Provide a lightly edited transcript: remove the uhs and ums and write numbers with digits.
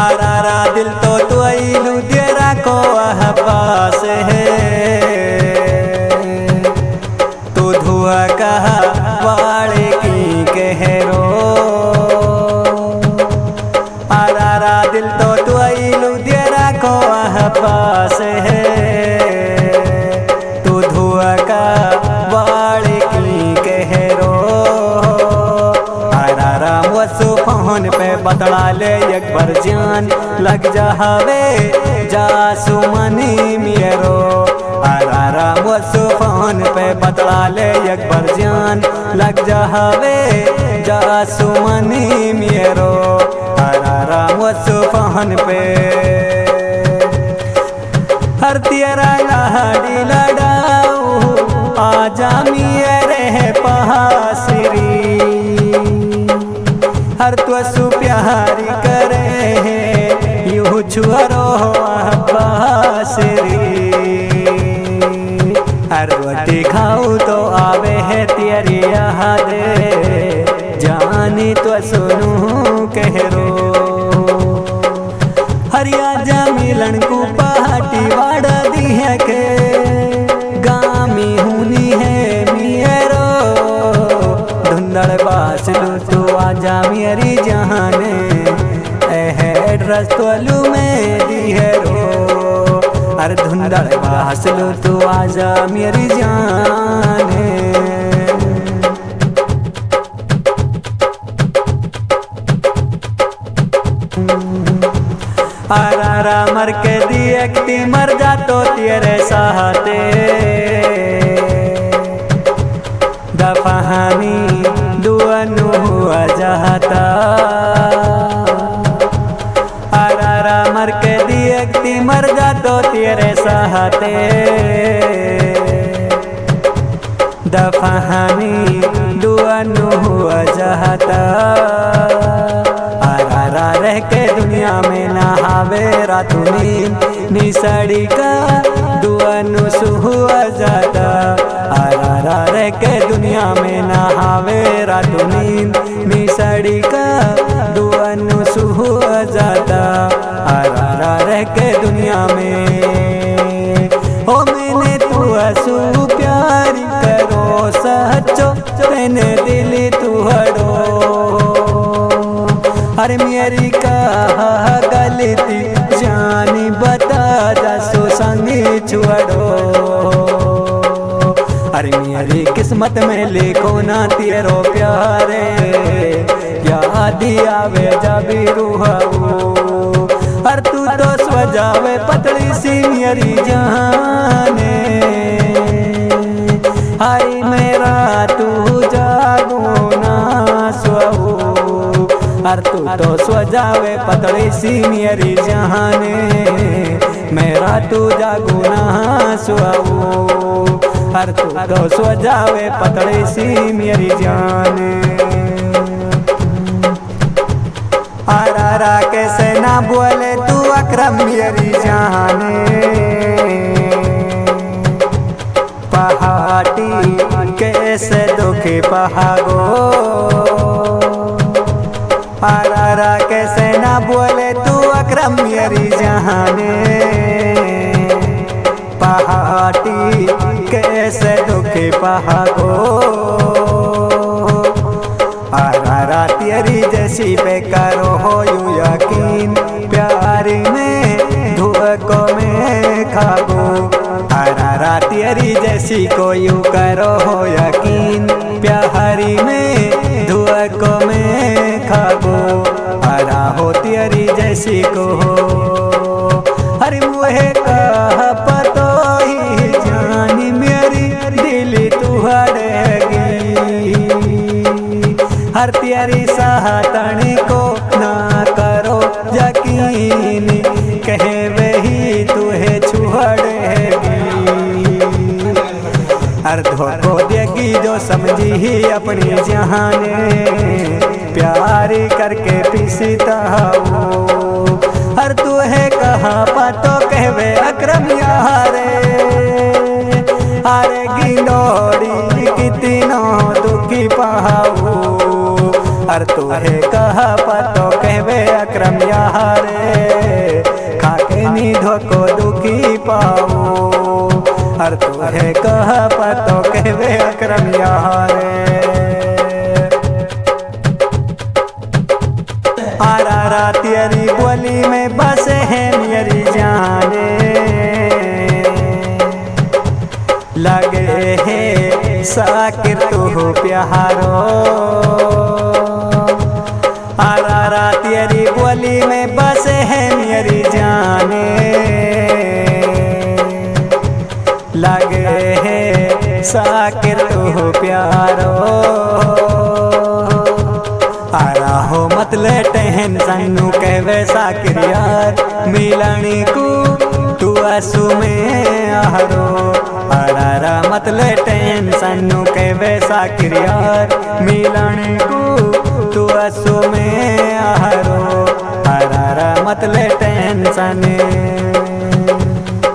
आरारा दिल तो तुइलू तेरा को पास है तू धुआ कहा वाले की कहरो आरारा दिल तो तुइलू तेरा को पास है तू धुआ का वाले की कहरो आरारा वसु फोन पे बतला ले एक बार जान लग जावे जासु मनी मेरो आरारा वसु फोन पे बतला ले एक बार जान लग जावे जासु मनी मेरो आरारा वसु फोन पे हर तेरा लाडी लड़ाऊ आजा मेरे पासरी हर तो सु प्यारी करे यू छुअरो बासरी हर रोटी खाऊं तो आवे है तेरी याद जानी तो सुनू कहरो हरिया जा मिलन को पार्टी वाड़ा दी है के गामी हुनी है मेरो धुंधड़ बासलू तो आजा मेरी जाने एड्रेस तोलू में दी है रो अरे धुंधड़ बासलू तो आजा मेरी जाने आरारा मर के दियकती मर जा तो तेरे साथे दफानी दुअनु हुआ जाता आरारा मर के दियकती मर जा तो तेरे साथे दफानी दुअनु हुआ जाता आरारा रह के दुनिया में नहावे रातू नींद निसड़ी का दुअनु सुहुआ जाता आरारा रह के दुनिया में नहावे रातू नींद निसड़ी का दुअनु सुहुआ जाता आरारा रह के दुनिया में हो मैंने तू असू प्यारी करो सच्चो तेने दिल तू हड़ो अरे मेरी कहा गलती जानी बता जासो संगी छुड़ो अरे मेरी किस्मत में लिखो ना तेरो प्यारे याद आवे जबी रूहाऊ हर तू तो स्वजावे पतली सी मेरी जाने हाय मेरा तू जागो ना स्वाऊ हर तू तो स्वजावे पतली सी मेरी जाने मेरा तू जागो ना स्वाऊ हर तू तो स्वजावे पतली सी मेरी जाने आरारा कैसे ना बोले तू अकरम मेरी जाने पहाटी कैसे दुखी पहागो आरारा कैसे ना बोले तू अकरम मेरी जाने पहाटी कैसे दुखी पहागो आरारा तेरी जैसी पे करो हो यू यकीन प्यारी में धुआं में खागो आरारा तेरी जैसी को यू करो हो यकीन प्यारी में धुआं में खागो आरा हो तेरी जैसी को हो हर मुहे कहा पतो ही जानी मेरी दिल तुहड़ेगी हर तेरी साहतनी को ना करो यकीन कहे वही तुहे छुड़ेगी हर धोखो देगी जो समझी ही अपनी जाने प्यारी करके पीसता हो हर तू है कहाँ पातो कहवे अकरम यारे अरे गिनोड़ी कितनो दुखी पहाऊ अर तू है कह पतो कहवे अक्रम यारे खाके नीधो को दुखी पाओ अर तू है कह पतो कहवे अक्रम यारे आरा तेरी बोली में बसे है मेरी जाने लगे है साकिर तू प्यारो आरा तेरी बोली में बसे है मेरी जाने लगे है साकिर तू प्यारो आरा हो मतले टेंशन कहवे साकिर यार मिलनी को तू आंसू में आहरो आरा मतले टेंशन कहवे साकिर यार मिलनी को तू आंसू में आहरो आरा मतले टेंशन